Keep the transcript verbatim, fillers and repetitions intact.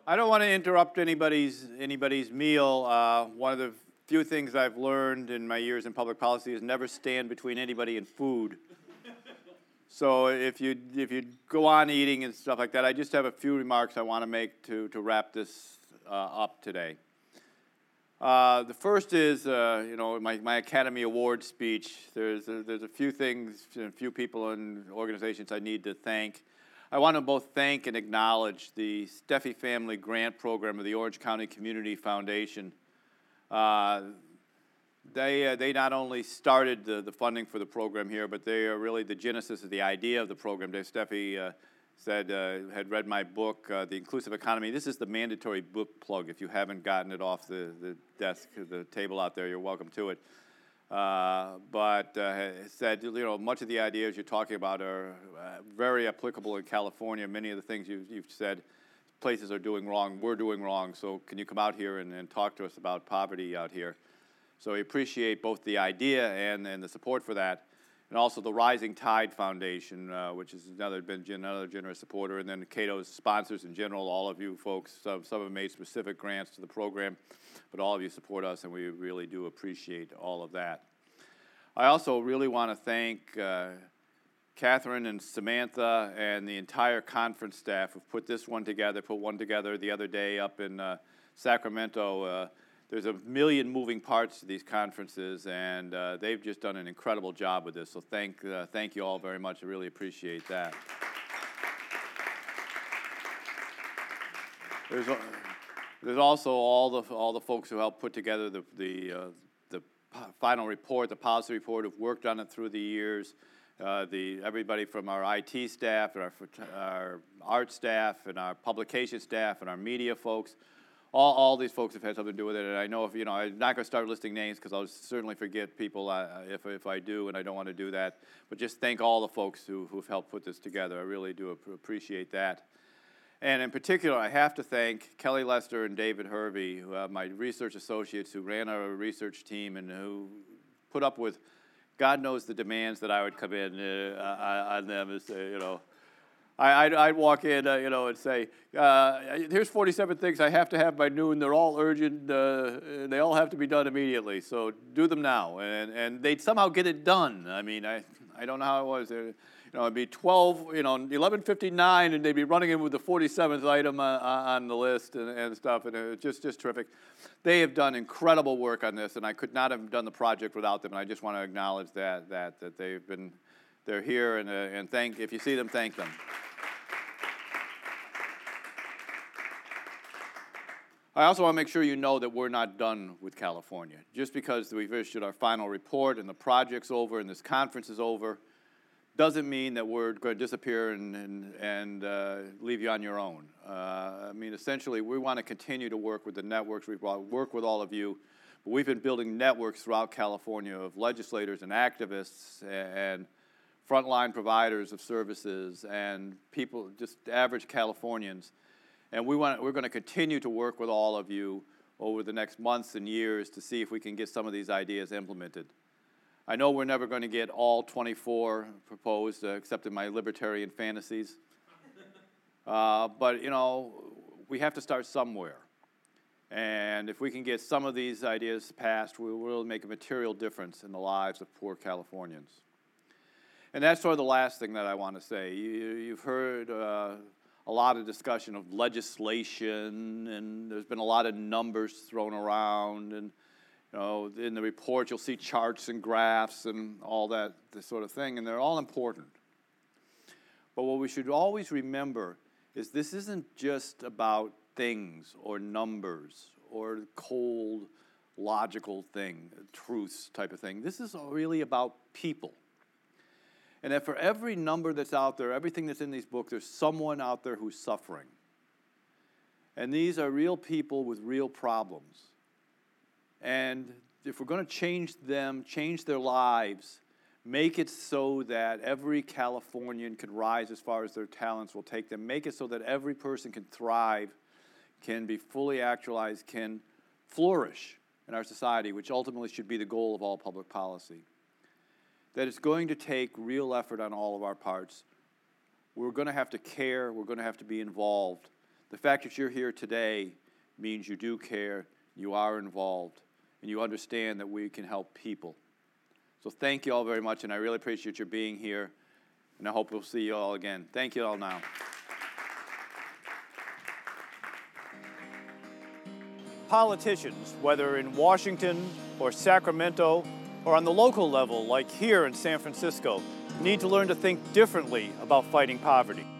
I don't want to interrupt anybody's anybody's meal. Uh, one of the few things I've learned in my years in public policy is never stand between anybody and food. So if you if you go on eating and stuff like that, I just have a few remarks I want to make to to wrap this uh, up today. Uh, the first is, uh, you know, my, my Academy Award speech. There's a, there's a few things, a few people and organizations I need to thank. I want to both thank and acknowledge the Steffi Family Grant Program of the Orange County Community Foundation. Uh, they uh, they not only started the, the funding for the program here, but they are really the genesis of the idea of the program. Dave Steffi uh, said, uh, had read my book, uh, The Inclusive Economy. This is the mandatory book plug. If you haven't gotten it off the, the desk, the table out there, you're welcome to it. Uh, but uh, said, you know, much of the ideas you're talking about are uh, very applicable in California. Many of the things you've, you've said, places are doing wrong, we're doing wrong, so can you come out here and, and talk to us about poverty out here? So we appreciate both the idea and, and the support for that, and also the Rising Tide Foundation, uh, which is another, been another generous supporter, and then Cato's sponsors in general, all of you folks. Some, some have made specific grants to the program, but all of you support us, and we really do appreciate all of that. I also really want to thank uh, Catherine and Samantha and the entire conference staff who've put this one together, put one together the other day up in uh, Sacramento. Uh, There's a million moving parts to these conferences, and uh, they've just done an incredible job with this. So thank, uh, thank you all very much. I really appreciate that. There's, a, there's also all the all the folks who helped put together the the uh, the final report, the policy report, who've worked on it through the years. Uh, the everybody from our I T staff, and our our art staff, and our publication staff, and our media folks. All, all these folks have had something to do with it, and I know if you know, I'm not going to start listing names because I'll certainly forget people uh, if if I do, and I don't want to do that. But just thank all the folks who who've helped put this together. I really do ap- appreciate that. And in particular, I have to thank Kelly Lester and David Hervey, who are my research associates who ran our research team and who put up with, God knows, the demands that I would come in uh, on them as uh, you know. I, I'd, I'd walk in, uh, you know, and say, uh, here's forty-seven things I have to have by noon. They're all urgent. Uh, and they all have to be done immediately. So do them now. And and they'd somehow get it done. I mean, I I don't know how it was. You know, it'd be twelve, you know, eleven fifty-nine, and they'd be running in with the forty-seventh item uh, on the list and, and stuff. And it was just, just terrific. They have done incredible work on this, and I could not have done the project without them. And I just want to acknowledge that, that, that they've been, they're here, and, uh, and thank, if you see them, thank them. I also want to make sure you know that we're not done with California. Just because we've issued our final report and the project's over and this conference is over doesn't mean that we're going to disappear and, and, and uh, leave you on your own. Uh, I mean, essentially, we want to continue to work with the networks. We've worked with all of you. But we've been building networks throughout California of legislators and activists and frontline providers of services and people, just average Californians. And we want, we're going to continue to work with all of you over the next months and years to see if we can get some of these ideas implemented. I know we're never going to get all twenty-four proposed, uh, except in my libertarian fantasies. uh, but, you know, we have to start somewhere. And if we can get some of these ideas passed, we will make a material difference in the lives of poor Californians. And that's sort of the last thing that I want to say. You, you've heard uh, a lot of discussion of legislation, and there's been a lot of numbers thrown around, and you know, in the report you'll see charts and graphs and all that this sort of thing, and they're all important. But what we should always remember is this isn't just about things or numbers or cold, logical thing, truths type of thing. This is really about people. And that for every number that's out there, everything that's in these books, there's someone out there who's suffering. And these are real people with real problems. And if we're going to change them, change their lives, make it so that every Californian can rise as far as their talents will take them, make it so that every person can thrive, can be fully actualized, can flourish in our society, which ultimately should be the goal of all public policy. That it's going to take real effort on all of our parts. We're going to have to care. We're going to have to be involved. The fact that you're here today means you do care, you are involved, and you understand that we can help people. So thank you all very much, and I really appreciate your being here, and I hope we'll see you all again. Thank you all now. Politicians, whether in Washington or Sacramento or on the local level like here in San Francisco, need to learn to think differently about fighting poverty.